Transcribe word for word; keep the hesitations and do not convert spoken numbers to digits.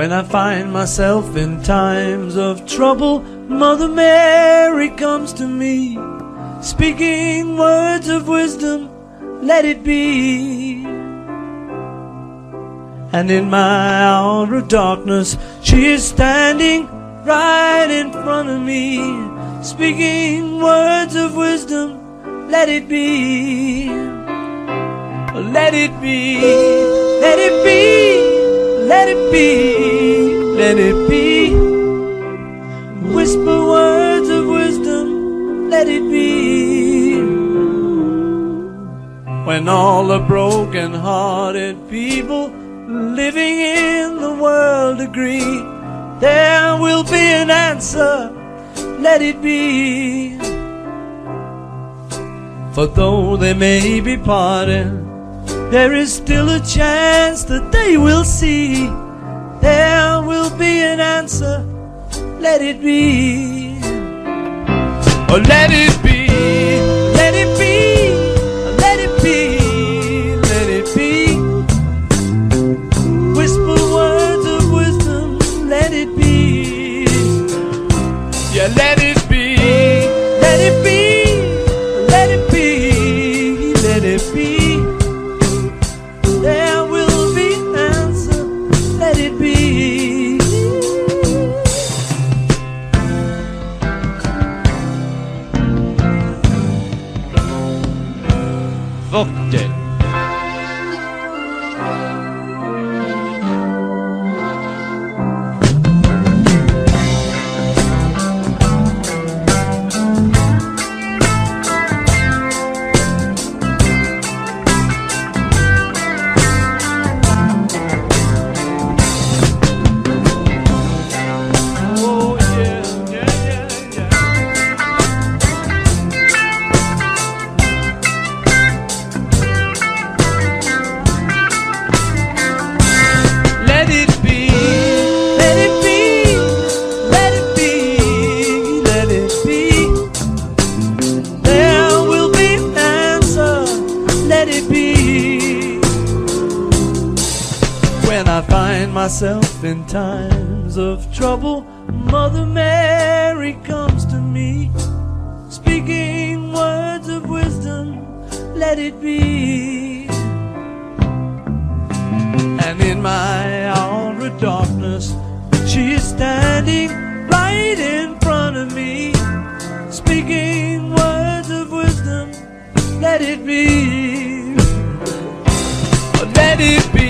When I find myself in times of trouble, Mother Mary comes to me, speaking words of wisdom, let it be. And in my hour of darkness, she is standing right in front of me, speaking words of wisdom, let it be. Let it be, let it be, let it be, let it be. Whisper words of wisdom, let it be. When all the broken-hearted people living in the world agree, there will be an answer, let it be. For though they may be parted, there is still a chance that they will see. There will be an answer, let it be. Oh, let it be, let it be, let it be, let it be. Whisper words of wisdom, let it be. Yeah, let it be, let it be, let it be, let it be. There will be an answer, let it be. Fucked it. When I find myself in times of trouble, Mother Mary comes to me, speaking words of wisdom, let it be. And in my hour of darkness, she is standing right in front of me, speaking words of wisdom, let it be. Let it be.